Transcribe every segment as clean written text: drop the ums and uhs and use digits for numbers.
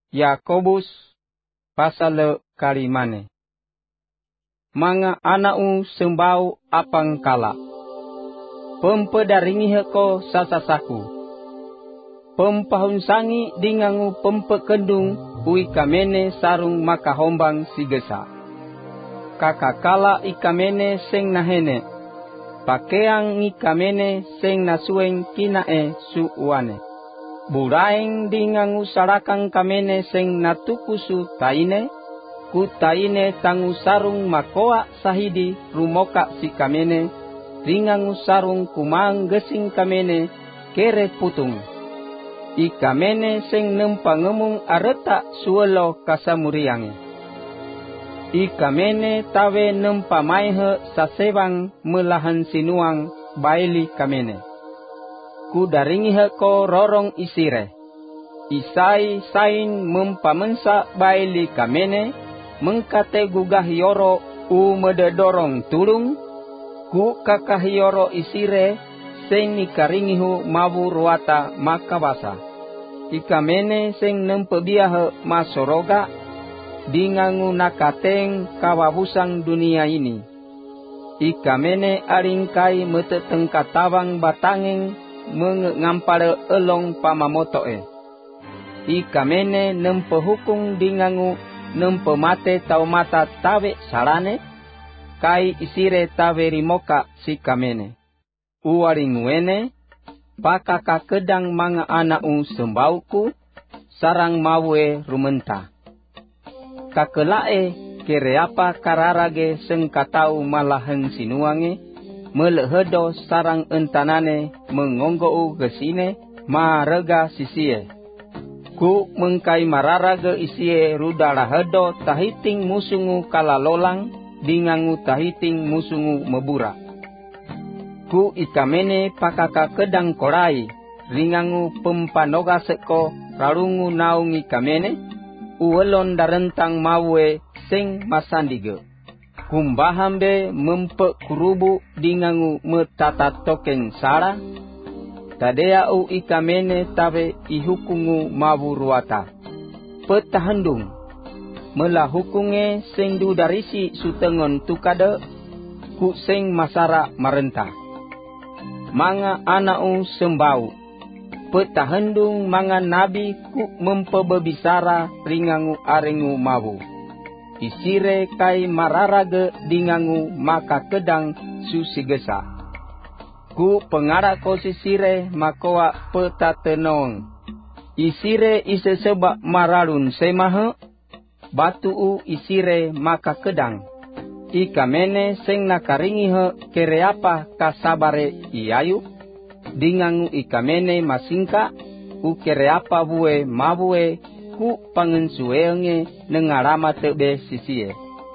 Yakobus pasal kalimane. Mga anau sembau apang kala. Pempedaringi heko sasasaku. Pempahunsangi dingangu pempekendung ui kamene sarung makahombang sigesa. Kakakala ikamene seng nahene. Pakeang ikamene seng nasueng kinae suuane. Buraeng dingangu sarakang kamene seng natukusu taine. Ku taine tangu sarung makoa sahidi rumoka si kamene. Ringangu sarung kumang gesing kamene kere putung. Ikamene seng nempangemung areta suelo kasamuriange. Ikamene tawe nempamaihe sasebang melahan sinuang baili kamene. Kudaringihe ko rorong isire. Isai sain mempamensa baili kamene. Mengkate gugah yoro u mededorong tulung. Ku kakah yoro isire seng nikaringihu mabu ruata makabasa. Ikamene seng nempebiahe masoroga. Dingangu nakateng kawabusang dunia ini. Ikamene aringkai metetengkatabang batangeng mengampare elong pamamotoe. Ikamene nempehukum dingangu nempemate tau mata tawe sarane. Kai isire tawe rimoka si kamene. Uwaringuene pakaka kedang mga anau sembauku sarang mawe rumenta. Kakelae kereapa kararage sengkatau malahan sinuange melehedo sarang entanane mengonggou gesine marega sisie. Ku mengkai mararage isie rudarahedo tahiting musungu kalalolang dingangu tahiting musungu mebura. Ku ikamene pakaka kedang korai ringangu pempanoga seko rarungu naung ikamene. Uwelon darentang mawe seng masandige. Kumbahambe mempek kurubu dingangu metata tokeng sara. Tadea u ikamene tawe ihukungu mawu ruata. Petahendung. Mela hukunge seng du darisi sutengon tukade. Ku seng masara marenta. Manga anau sembau. Petahendung mga nabi ku mempebebisara ringangu arengu mawu. Isire kai mararage dingangu maka kedang susigesa. Ku pengara ko sisire makoa petatenong. Isire iseseba mararun semahe. Batu isire maka kedang. Ikamene seng nakaringihe kereapa kasabare iayu. Dingangu ikamene masingka ukereapa bue mabue ku pangensuenge nengarama tebe sisie.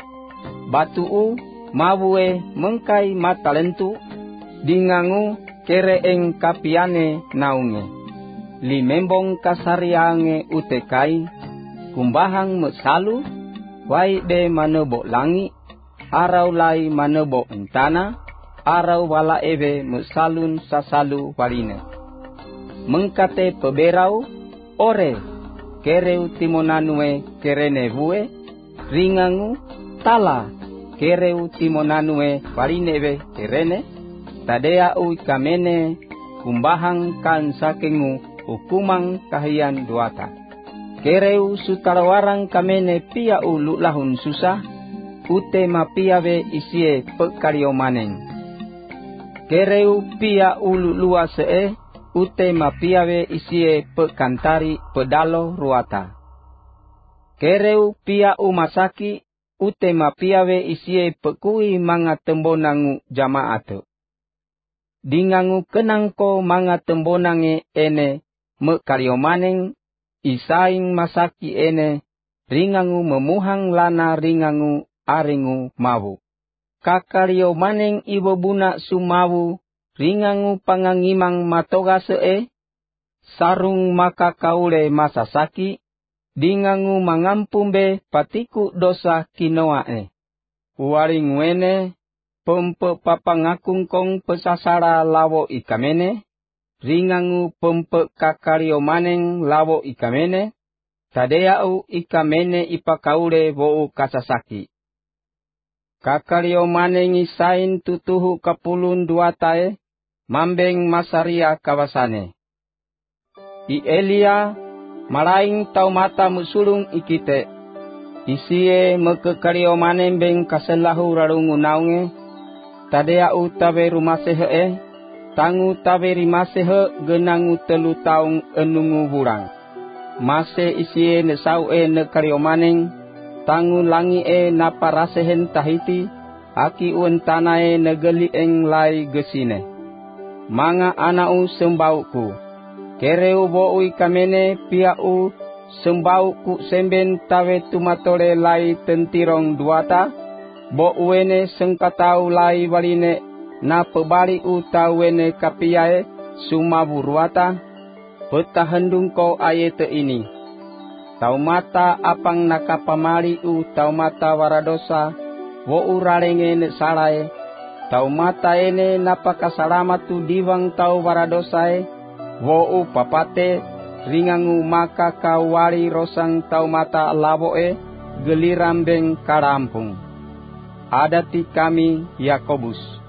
Batu mabue mengkai matalentu dingangu kereeng kapiane naunge. Limembong kasariange utekai kumbahang mesalu wai de manebo langi arau lai manebo entana. Arau wala ebe mesalun sasalu warine. Mengkate peberau ore kereu timonanue kerene bue. Ringangu tala kereu timonanue warine be kerene. Tadea ui kamene kumbahang kan sakengu hukumang kahian duata. Kereu sutarawarang kamene pia ulu lahun susah. Ute mapiawe isie pekario maneng. Kereu pia ulu lua see, ute mapiawe isie pekantari pedalo ruata. Kereu pia umasaki, ute mapiawe isie pekui manga tembonangu jamaatu. Dingangu kenangko manga tembonange ene, mekariomaneng, isaing masaki ene, ringangu memuhang lana ringangu aringu mawu. Kakario maneng ibobuna sumawu, ringangu pangangimang matoga see, sarung maka kaule masasaki, dingangu mangampumbe patiku dosa kinoae. Waringuene, pempe papangakung kong pesasara lawo ikamene, ringangu pempe kakario maneng lawo ikamene, Tadeau ikamene ipakaule wo kasasaki. Kakalio mane ngisain tutuhu kapulun dua tae, mambeng masaria kawasane. I Elia, malaing tau mata musulung ikite. Isie mekekalio manembeng kaselahu rarungu naunge, tadeau tabe rumasehe, tangu tabe rimasehe genangu 3 taung enungu burang. Mase isie nesau nekalio maneng, tangu langi naparasehen tahiti, aki uentanae negeli lai gesine. Manga anau sembauku, kereu boui kamene piau sembauku semben tawe tumatole lai tentirong duata, bo uene sengkatau lai waline na pebali utawene kapiae sumaburuata, petahendung ko ayete ini. Taumata apang nakapamali taumata waradosa, wo uralenge ne salae, taumata ene napakasalamatu diwang tau waradosae, wo papate ringangu maka kawali rosang taumata laboe, gelirambeng karampung. Adati kami Yakobus.